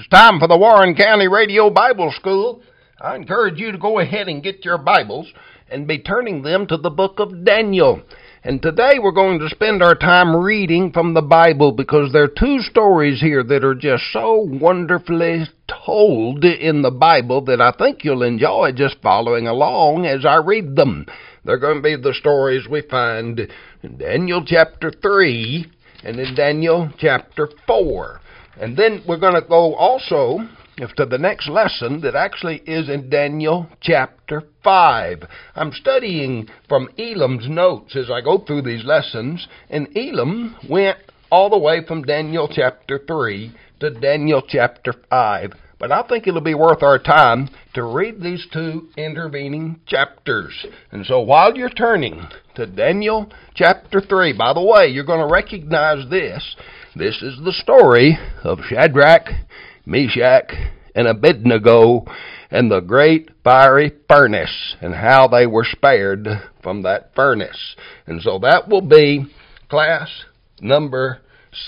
time for the Warren County Radio Bible School. I encourage you to go ahead and get your Bibles and be turning them to the book of Daniel. And today we're going to spend our time reading from the Bible because there are two stories here that are just so wonderfully told in the Bible that I think you'll enjoy just following along as I read them. They're going to be the stories we find in Daniel chapter 3 and in Daniel chapter 4. And then we're going to go also to the next lesson that actually is in Daniel chapter 5. I'm studying from Elam's notes as I go through these lessons, and Elam went all the way from Daniel chapter 3 to Daniel chapter 5. But I think it'll be worth our time to read these two intervening chapters. And so while you're turning to Daniel chapter 3, by the way, you're going to recognize this. This is the story of Shadrach, Meshach, and Abednego and the great fiery furnace and how they were spared from that furnace. And so that will be class number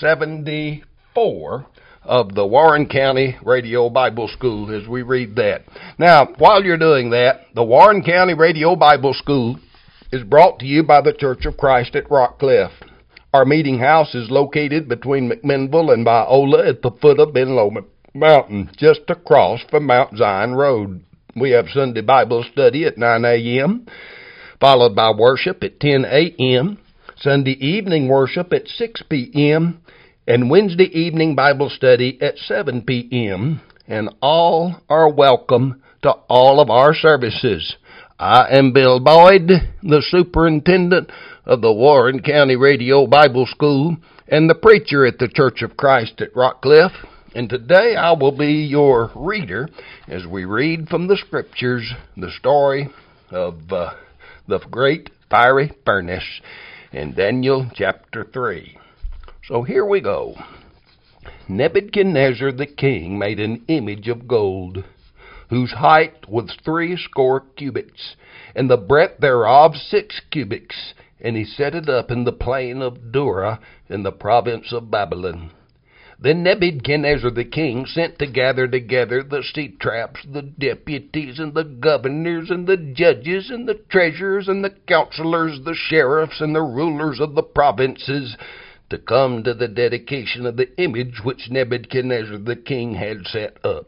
74 of the Warren County Radio Bible School as we read that. Now, while you're doing that, the Warren County Radio Bible School is brought to you by the Church of Christ at Rockcliffe. Our meeting house is located between McMinnville and Biola at the foot of Benlow Mountain, just across from Mount Zion Road. We have Sunday Bible study at 9 a.m., followed by worship at 10 a.m., Sunday evening worship at 6 p.m., and Wednesday evening Bible study at 7 p.m., and all are welcome to all of our services. I am Bill Boyd, the superintendent of the Warren County Radio Bible School and the preacher at the Church of Christ at Rockcliffe. And today I will be your reader as we read from the Scriptures the story of the great fiery furnace in Daniel chapter 3. So here we go. Nebuchadnezzar the king made an image of gold, whose height was 60 cubits, and the breadth thereof 6 cubits, and he set it up in the plain of Dura in the province of Babylon. Then Nebuchadnezzar the king sent to gather together the satraps, the deputies, and the governors, and the judges, and the treasurers, and the counselors, the sheriffs, and the rulers of the provinces, to come to the dedication of the image which Nebuchadnezzar the king had set up.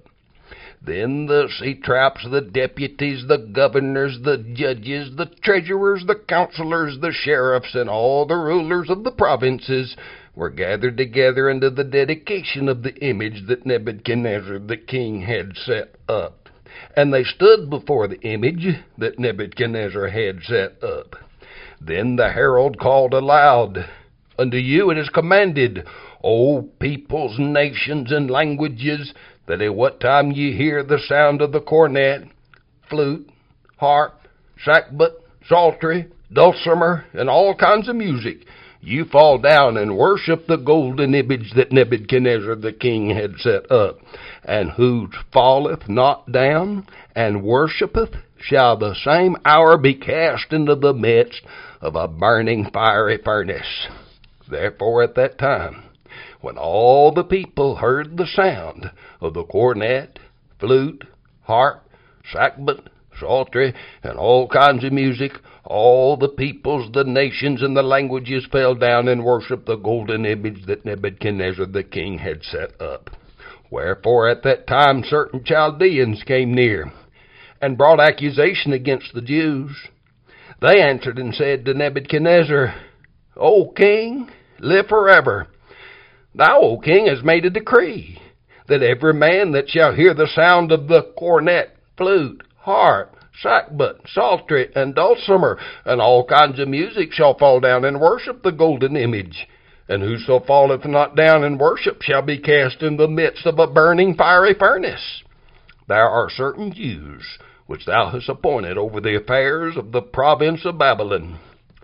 Then the satraps, the deputies, the governors, the judges, the treasurers, the counselors, the sheriffs, and all the rulers of the provinces were gathered together unto the dedication of the image that Nebuchadnezzar the king had set up. And they stood before the image that Nebuchadnezzar had set up. Then the herald called aloud, Unto you it is commanded, O peoples, nations, and languages, that at what time ye hear the sound of the cornet, flute, harp, sackbut, psaltery, dulcimer, and all kinds of music, you fall down and worship the golden image that Nebuchadnezzar the king had set up. And who falleth not down and worshipeth shall the same hour be cast into the midst of a burning fiery furnace. Therefore at that time, when all the people heard the sound of the cornet, flute, harp, sackbut, psaltery, and all kinds of music, all the peoples, the nations, and the languages fell down and worshipped the golden image that Nebuchadnezzar the king had set up. Wherefore at that time certain Chaldeans came near, and brought accusation against the Jews. They answered and said to Nebuchadnezzar, O king, live forever. Thou, O king, hast made a decree, that every man that shall hear the sound of the cornet, flute, harp, sackbut, psaltery, and dulcimer, and all kinds of music, shall fall down and worship the golden image. And whoso falleth not down and worship shall be cast in the midst of a burning fiery furnace. There are certain Jews which thou hast appointed over the affairs of the province of Babylon,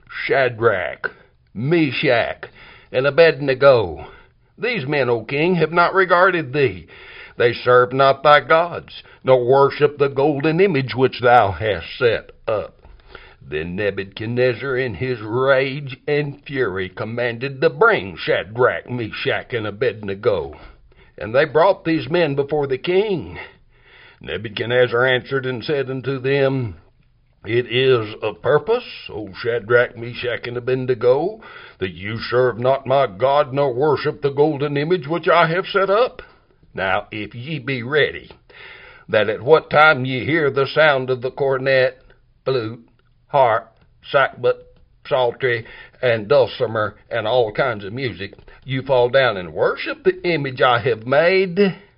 Shadrach, Meshach, and Abednego. These men, O king, have not regarded thee. They serve not thy gods, nor worship the golden image which thou hast set up. Then Nebuchadnezzar in his rage and fury commanded to bring Shadrach, Meshach, and Abednego. And they brought these men before the king. Nebuchadnezzar answered and said unto them, It is of purpose, O Shadrach, Meshach, and Abednego, that you serve not my God, nor worship the golden image which I have set up. Now if ye be ready, that at what time ye hear the sound of the cornet, flute, harp, sackbut, psaltery, and dulcimer, and all kinds of music, you fall down and worship the image I have made,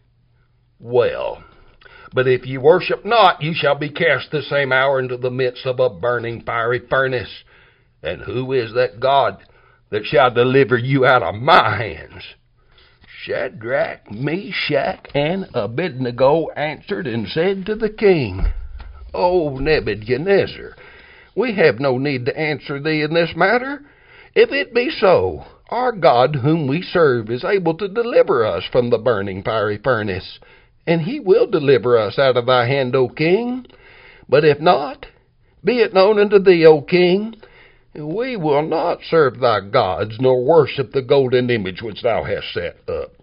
well. But if ye worship not, ye shall be cast the same hour into the midst of a burning fiery furnace. And who is that God that shall deliver you out of my hands? Shadrach, Meshach, and Abednego answered and said to the king, O Nebuchadnezzar, we have no need to answer thee in this matter. If it be so, our God whom we serve is able to deliver us from the burning fiery furnace, and he will deliver us out of thy hand, O king. But if not, be it known unto thee, O king, we will not serve thy gods, nor worship the golden image which thou hast set up.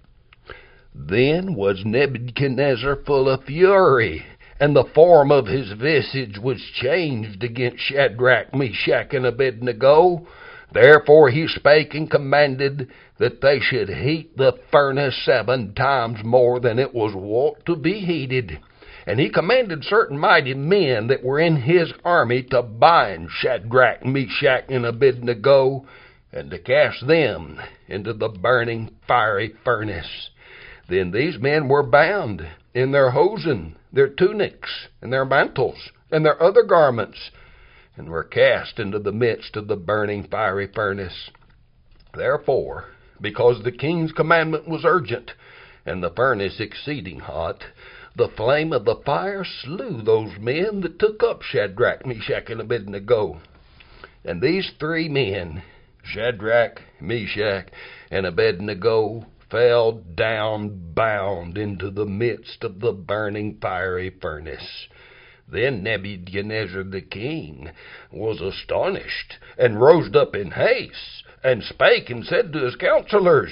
Then was Nebuchadnezzar full of fury, and the form of his visage was changed against Shadrach, Meshach, and Abednego. Therefore he spake and commanded that they should heat the furnace 7 times more than it was wont to be heated. And he commanded certain mighty men that were in his army to bind Shadrach, Meshach, and Abednego, and to cast them into the burning fiery furnace. Then these men were bound in their hosen, their tunics, and their mantles, and their other garments, and were cast into the midst of the burning fiery furnace. Therefore, because the king's commandment was urgent, and the furnace exceeding hot, the flame of the fire slew those men that took up Shadrach, Meshach, and Abednego. And these 3 men, Shadrach, Meshach, and Abednego, fell down bound into the midst of the burning fiery furnace. Then Nebuchadnezzar the king was astonished, and rose up in haste, and spake and said to his counselors,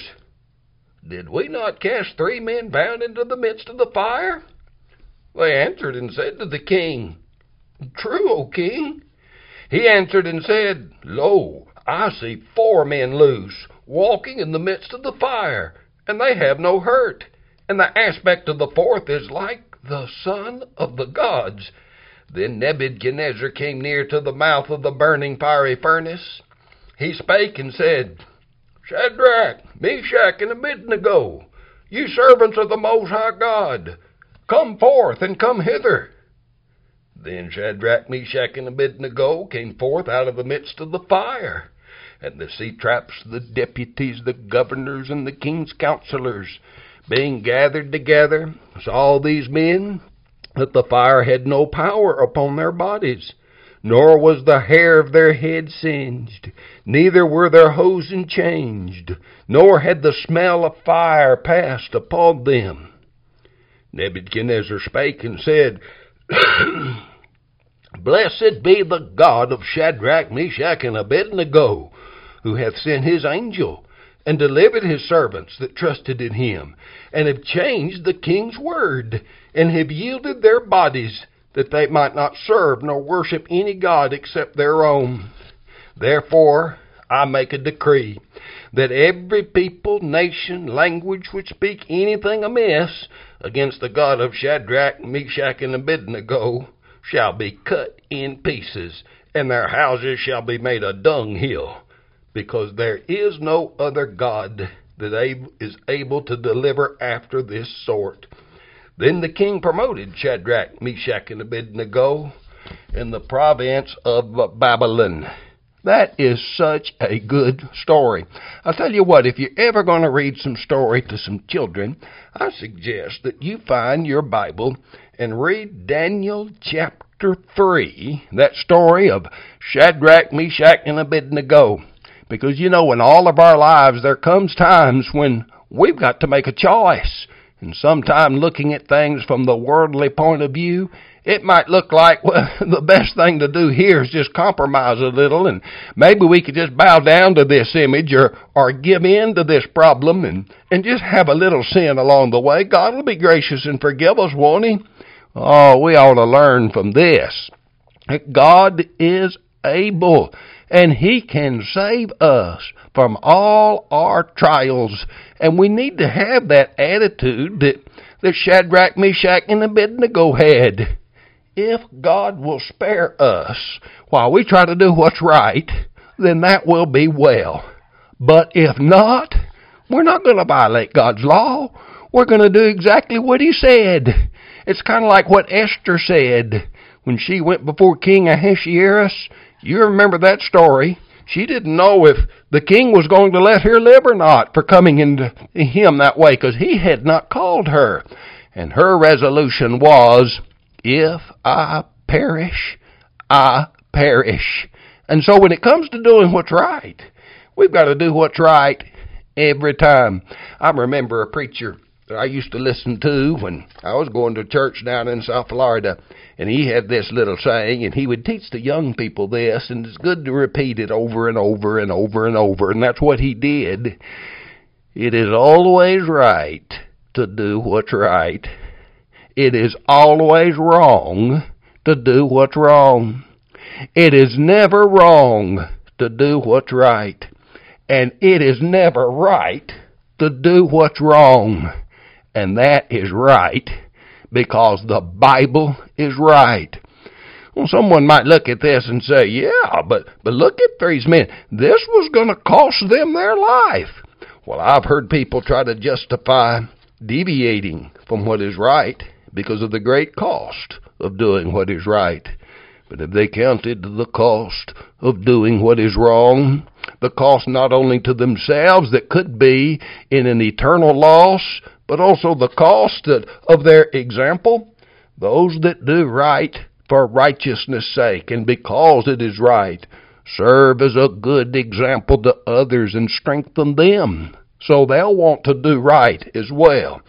Did we not cast 3 men bound into the midst of the fire? They answered and said to the king, True, O king. He answered and said, Lo, I see 4 men loose, walking in the midst of the fire, and they have no hurt. And the aspect of the 4th is like the son of the gods. Then Nebuchadnezzar came near to the mouth of the burning fiery furnace. He spake and said, Shadrach, Meshach, and Abednego, you servants of the Most High God, come forth and come hither. Then Shadrach, Meshach, and Abednego came forth out of the midst of the fire. And the satraps, the deputies, the governors, and the king's counselors, being gathered together, saw these men that the fire had no power upon their bodies, nor was the hair of their head singed, neither were their hosen changed, nor had the smell of fire passed upon them. Nebuchadnezzar spake and said, Blessed be the God of Shadrach, Meshach, and Abednego, who hath sent his angel, and delivered his servants that trusted in him, and have changed the king's word, and have yielded their bodies, that they might not serve nor worship any god except their own. Therefore I make a decree, that every people, nation, language which speak anything amiss against the God of Shadrach, Meshach, and Abednego shall be cut in pieces, and their houses shall be made a dunghill, because there is no other God that is able to deliver after this sort. Then the king promoted Shadrach, Meshach, and Abednego in the province of Babylon. That is such a good story. I'll tell you what, if you're ever going to read some story to some children, I suggest that you find your Bible and read Daniel chapter 3, that story of Shadrach, Meshach, and Abednego. Because, you know, in all of our lives, there comes times when we've got to make a choice. And sometime looking at things from the worldly point of view, it might look like, well, the best thing to do here is just compromise a little, and maybe we could just bow down to this image or give in to this problem and just have a little sin along the way. God will be gracious and forgive us, won't He? Oh, we ought to learn from this. God is able, and He can save us from all our trials. And we need to have that attitude that Shadrach, Meshach, and Abednego had. If God will spare us while we try to do what's right, then that will be well. But if not, we're not going to violate God's law. We're going to do exactly what He said. It's kind of like what Esther said when she went before King Ahasuerus. You remember that story. She didn't know if the king was going to let her live or not for coming into him that way, because he had not called her. And her resolution was, if I perish, I perish. And so when it comes to doing what's right, we've got to do what's right every time. I remember a preacher that I used to listen to when I was going to church down in South Florida, and he had this little saying, and he would teach the young people this, and it's good to repeat it over and over and over and over, and that's what he did. It is always right to do what's right. It is always wrong to do what's wrong. It is never wrong to do what's right. And it is never right to do what's wrong. And that is right because the Bible is right. Well, someone might look at this and say, yeah, but look at these men. This was going to cost them their life. Well, I've heard people try to justify deviating from what is right because of the great cost of doing what is right. But if they counted the cost of doing what is wrong, the cost not only to themselves that could be in an eternal loss, but also the cost of their example, those that do right for righteousness' sake and because it is right, serve as a good example to others and strengthen them, so they'll want to do right as well.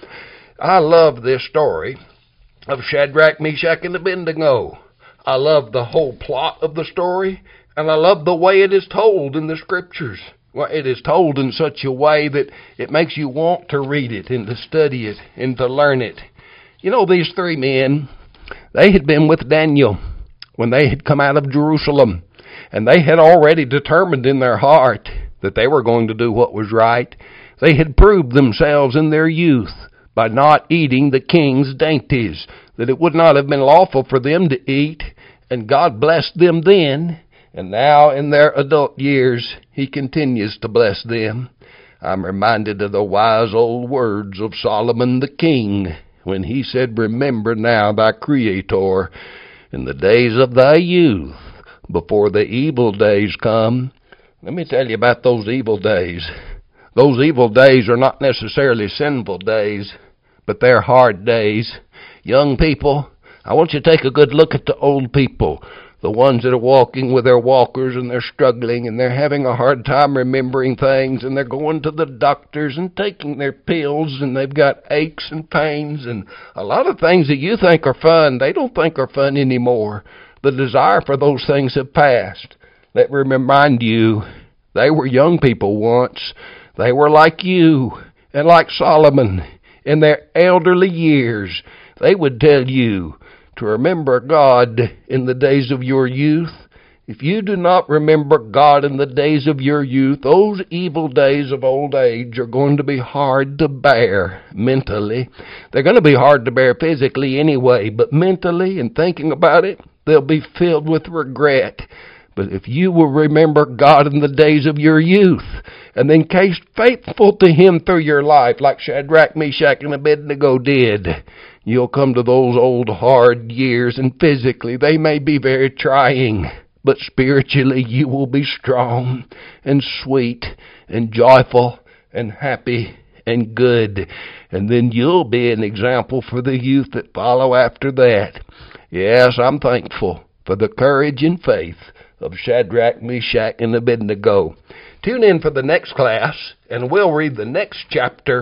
I love this story of Shadrach, Meshach, and Abednego. I love the whole plot of the story, and I love the way it is told in the Scriptures. Well, it is told in such a way that it makes you want to read it and to study it and to learn it. You know, these three men, they had been with Daniel when they had come out of Jerusalem, and they had already determined in their heart that they were going to do what was right. They had proved themselves in their youth by not eating the king's dainties, that it would not have been lawful for them to eat, and God blessed them then. And now in their adult years, He continues to bless them. I'm reminded of the wise old words of Solomon the king when he said, remember now thy Creator in the days of thy youth before the evil days come. Let me tell you about those evil days. Those evil days are not necessarily sinful days, but they're hard days. Young people, I want you to take a good look at the old people. The ones that are walking with their walkers and they're struggling and they're having a hard time remembering things and they're going to the doctors and taking their pills and they've got aches and pains and a lot of things that you think are fun, they don't think are fun anymore. The desire for those things have passed. Let me remind you, they were young people once. They were like you and like Solomon in their elderly years. They would tell you to remember God in the days of your youth. If you do not remember God in the days of your youth, those evil days of old age are going to be hard to bear mentally. They're going to be hard to bear physically anyway, but mentally and thinking about it, they'll be filled with regret. But if you will remember God in the days of your youth, and then case faithful to Him through your life, like Shadrach, Meshach, and Abednego did, you'll come to those old hard years, and physically they may be very trying, but spiritually you will be strong and sweet and joyful and happy and good. And then you'll be an example for the youth that follow after that. Yes, I'm thankful for the courage and faith of Shadrach, Meshach, and Abednego. Tune in for the next class, and we'll read the next chapter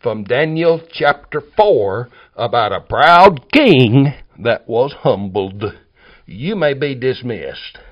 from Daniel chapter 4 about a proud king that was humbled. You may be dismissed.